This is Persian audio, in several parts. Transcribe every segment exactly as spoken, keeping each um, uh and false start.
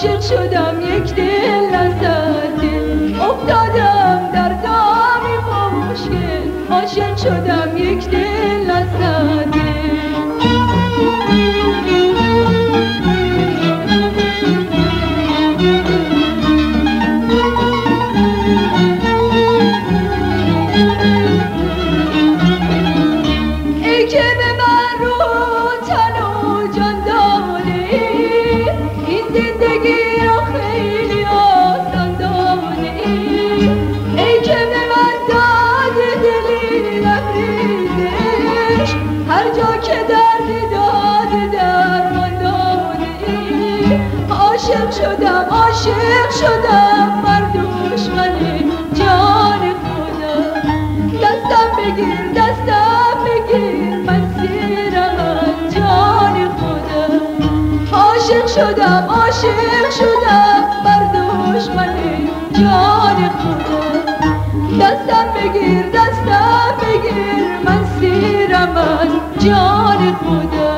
عاشق شدم یک دل نزده، افتادم در دامی مشکل، عاشق شدم یک دل نزده. ای که به من رو تن و جان دادی، این زندگی را خیلی آسان دادی. ای که به من دادی دلی لبریزش، هر جا که دردی دادی درمان دادی. عاشق شدم عاشق شدم بر دشمن جان خدا، دستم بگیر دستم بگیر مسیرم از جان خدا. عاشق شدم عاشق شدم بر دشمن جان خدا، دستم بگیر دستم بگیر مسیرم از جان خدا.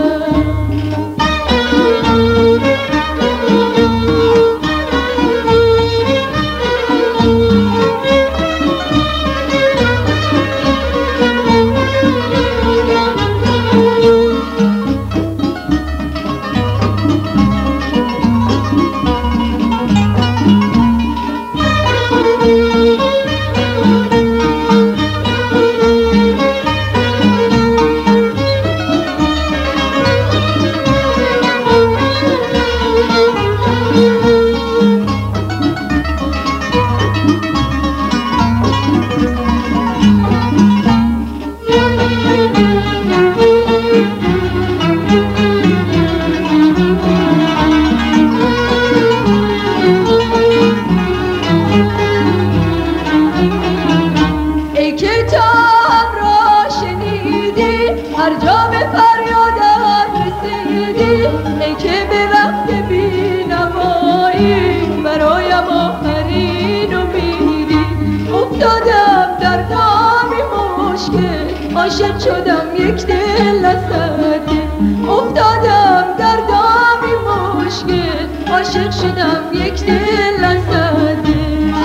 عاشق شدم یک دل نزده، افتادم در دامی مشکل، عاشق شدم یک دل نزده.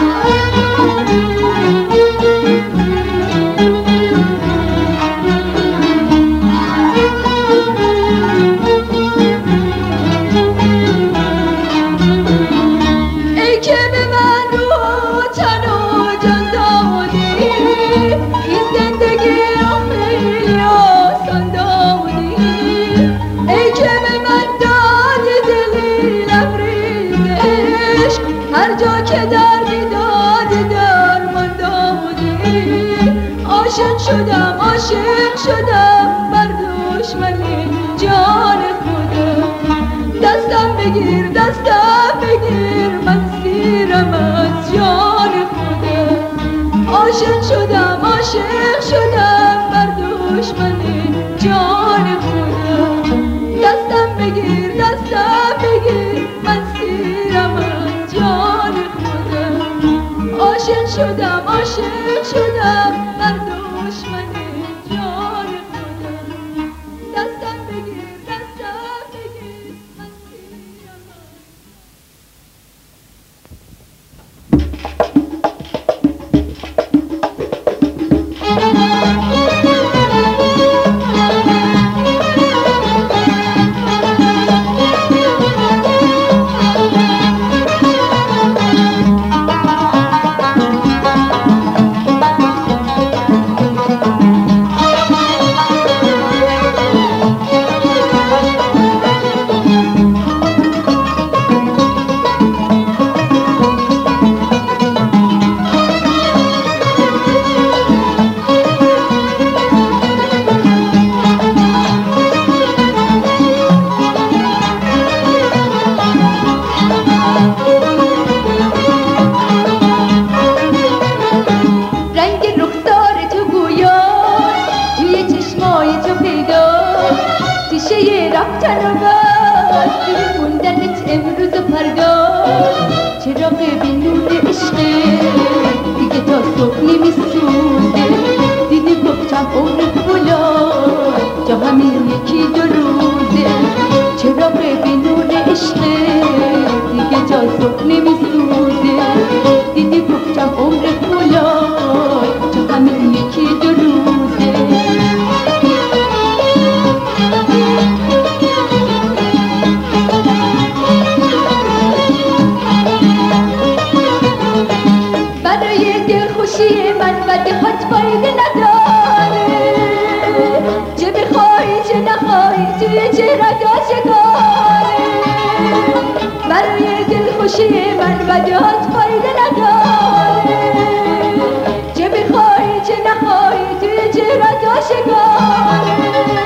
ای که به من رو تن و جان دادی، این زندگی را خیلی آسان دادی. ای که به من دادی دلی لبریزش، هر جا که دردی دادی درمان دادی. عاشق شدم عاشق شدم بر دشمن جان خدا، دستم بگیر دستم بگیر مسیرم از جان خدا. عاشق شدم عاشق شدم بر دشمن جان خدا، دستم بگیر دستم بگیر مسیرم از جان خدا. عاشق شدم عاشق شدم بر دشمن جان خدا، دستم بگیر دستم بگیر مسیرم از. صبح نمیسوزه. دیدی گفتم عمر فولاد تو همین یکی دو روزه. برای دلخوشی من بدیهات فایده نداره، چه بخوای چه نخوای توی چهره‌ت آشکاره. برای دلخوشی من بدیهات فایده نداره، چه بخوای چه نخوای توی چهره‌ت آشکاره.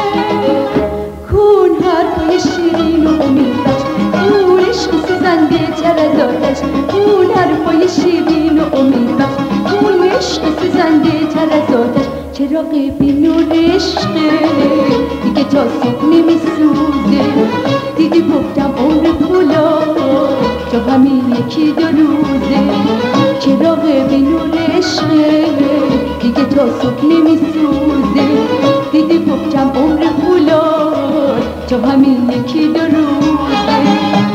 کون حرفای شیرین و امیدبخش، کون عشق سوزنده تر از آتش. کون حرفای شیرین و امیدبخش، کون عشق سوزنده تر از آتش. چراغ بی نور عشقه دیگه تا صبح نمیسوزه. دیدی گفتم عمر فولاد تو همین یکی دو روزه. چراغ بی نور عشقه دیگه تا صبح نمیسوزه. دیدی گفتم عمر فولاد تو همین یکی دو روزه.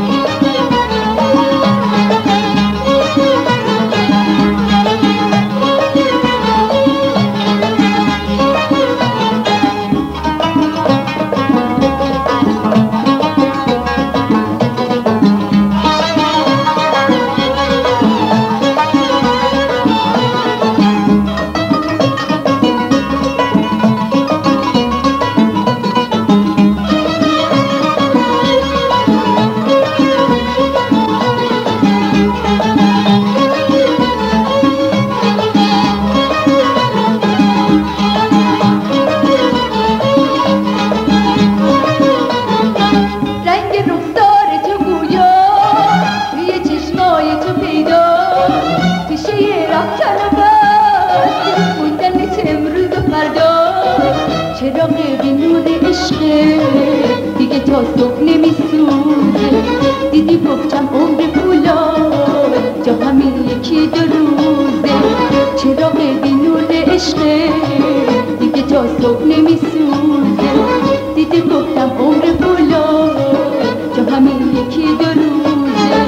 دیگه تا صبح نمیسوزه. دیدی گفتم عمر فولاد تا همین یکی دو روزه. چراغ بی نور عشقه دیگه تا صبح نمیسوزه. دیدی گفتم عمر فولاد تا همین یکی دو روزه.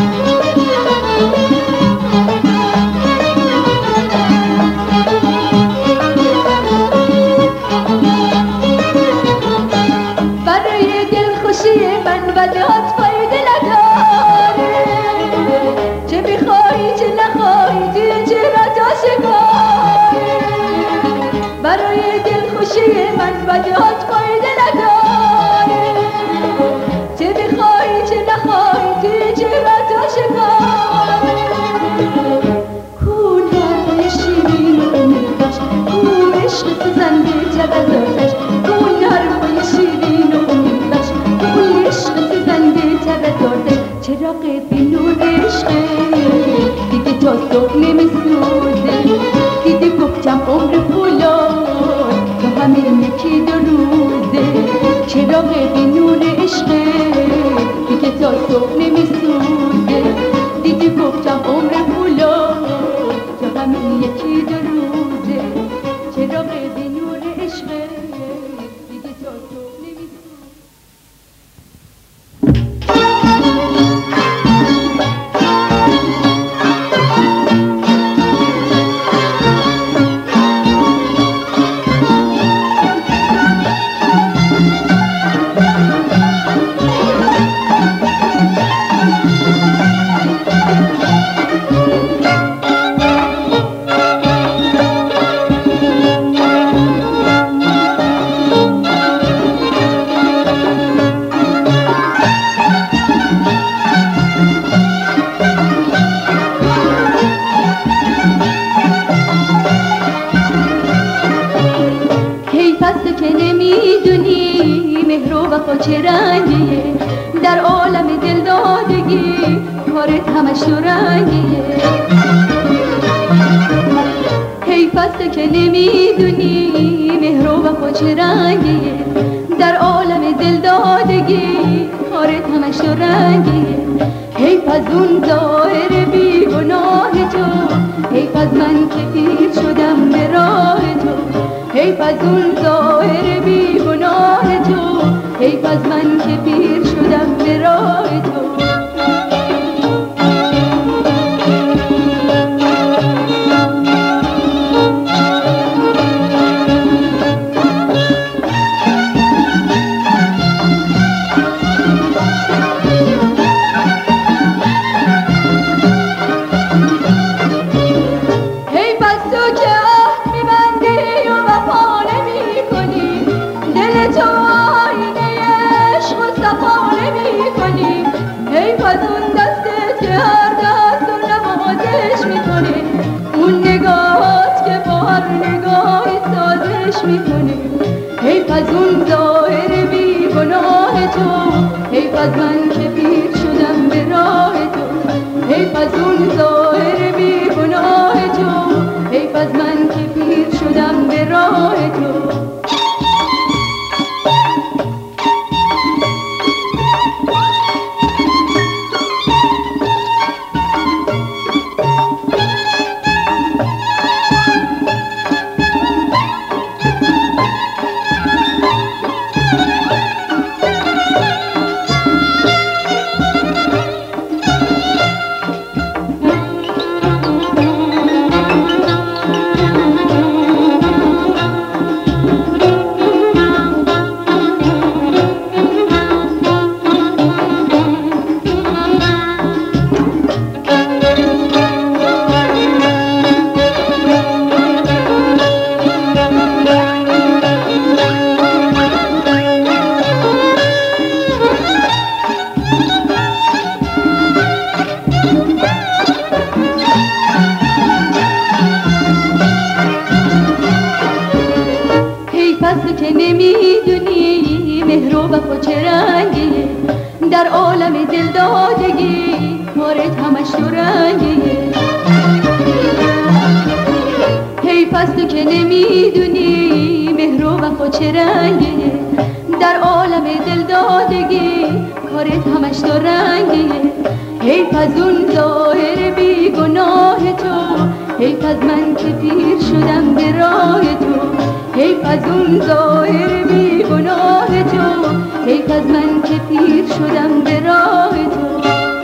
من بدیهات فایده نداره، چه بخوای چه نخوای توی چهره‌ت آشکاره. برای دلخوشی من بدیهات فایده نداره، چه بخوای چه نخوای توی چهره‌ت آشکاره. کون حرفای شیرین و امیدبخش، کون عشق سوزنده تر از آتش. کون حرفای شیرین و امیدبخش، کون عشق سوزنده تر از آتش. چراغ بی نور عشقه دیگه تا صبح نمیسوزه. دیدی گفتم عمر فولاد تو همین یکی دو روزه. چراغ بی نور عشقه دیگه تا صبح نمیسوزه. دیدی گفتم عمر فولاد تو همین یکی دو روزه. چراغ بی نور عشقه دیگه تا صبح نمیسوزه. چه رنگیه در عالم دلدادگی، کارت همش دو رنگیه. حیف است که نمیدونی مهر و وفا چه رنگیه در عالم دلدادگی، کارت همش دو رنگیه. حیف از اون ظاهر بیگناه تو، حیف از من که پیر شدم به راه تو. حیف از اون ظاهر بیگناه تو، حیف از من که پیر شدم به راه تو. از اون ظاهر بی گناه تو، حیف از من که پیر شدم به راه تو. حیف از اون ظاهر بی گناه تو، حیف از من که پیر شدم به راه تو. که نمیدونی مهر و وفا چه رنگیه، در عالم دلدادگی مارد همش دو رنگیه. حیف از تو که نمیدونی مهر و وفا چه رنگیه، در عالم دلدادگی کارت همش دو رنگیه. حیف از اون ظاهر بی گناه تو، حیف از من که پیر شدم به راه تو. حیف از اون ظاهر بی گناه تو، حیف از من که پیر شدم به راه تو.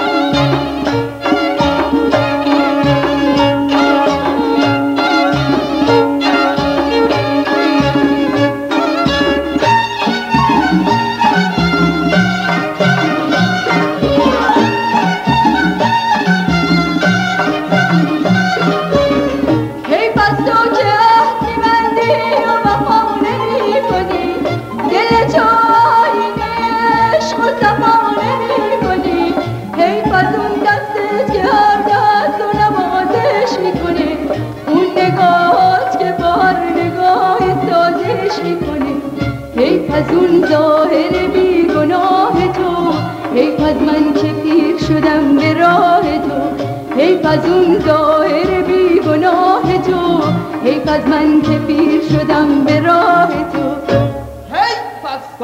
حیف از اون ظاهر بی گناه تو، حیف از من که پیر شدم به راه تو. حیف از اون ظاهر بی گناه تو، حیف از من که پیر شدم به راه تو. حیف از تو.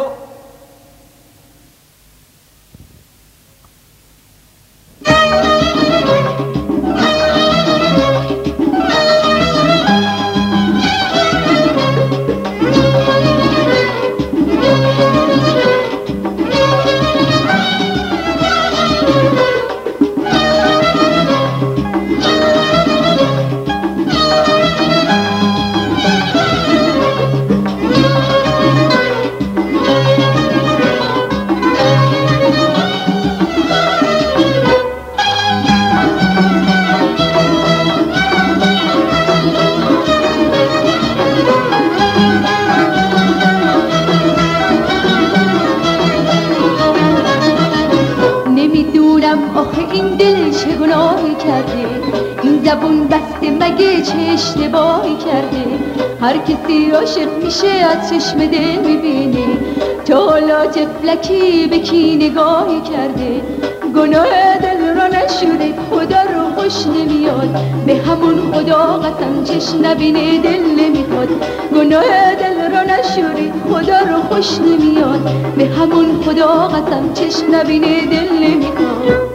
آخه این دل چه گناهی کرده، این زبون بسته مگه چه اشتباهی کرده. هر کسی عاشق میشه از چشم دل میبینه، تا حالا طفلکی به کی نگاهی کرده. گناه دل را نشوره خدا رو خوش نمیاد، به همون خدا قسم چش نبینه دل نمیخواد. گناه دل را نشوره خدا رو خوش نمیاد، به همون خدا قسم چش نبینه دل نمیخواد.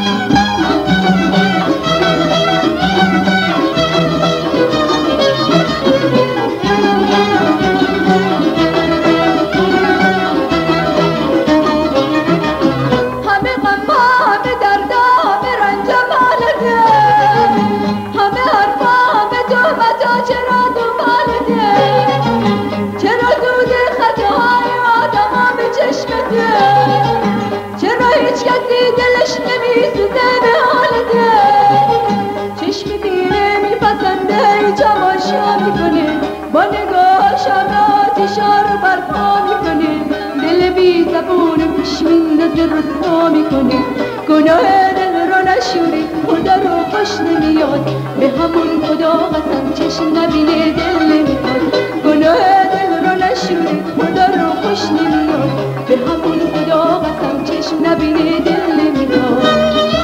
چرا هیچ کسی دلش نمیسوزه به حالته، چشم دیره میپسنده تماشا میکنه، با نگاهش آتیشا رو برپا میکنه، دل بی زبون پیش میندازه رسوا میکنه. گناه دل رو نشوری خدا رو خوش نمیاد، به همون خدا قسم چشم نبینه دل نمیخواد. گناه دل رو نشوری خدا خوش نمیاد، به همون خدا قسم چشم نبینه دل نمیاد.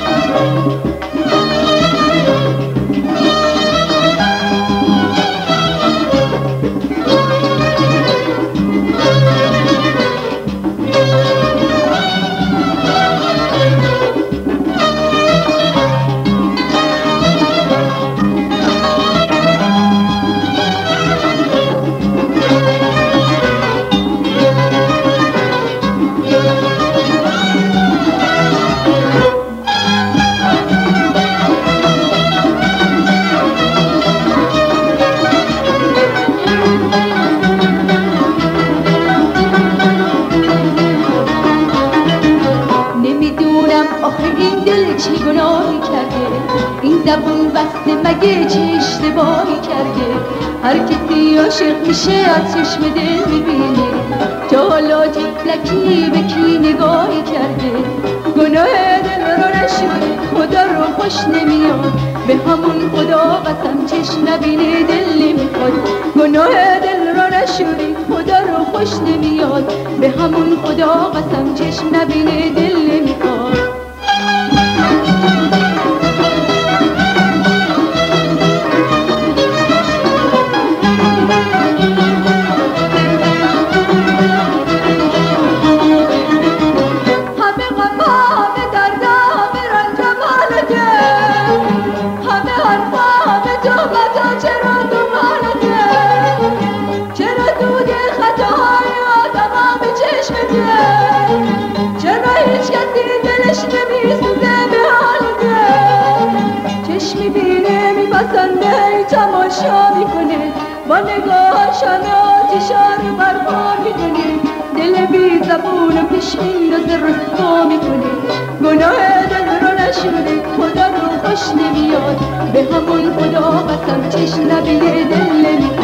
چه گناهی کرده این زبون بسته، مگه چه اشتباهی کرده؟ هر کسی عاشق میشه از چشم دل میبینه، تا حالا طفلکی به کی نگاهی کرده؟ گناه دل رو نشده خدا رو خوش نمیاد، به همون خدا قسم چشم نبینه دل نمیخواد. گناه دل رو نشده خدا رو خوش نمیاد، به همون خدا قسم چشم نبینه دل نمیخواد. تماشا میکنه با نگاهش همه آتیشا رو برپا میکنه، دل بی زبون و پیش میندازه رسوا میکنه. گناه دل رو نشده خدا رو خوش نمیاد، به همون خدا قسم چشم نبینه دل نمیاد.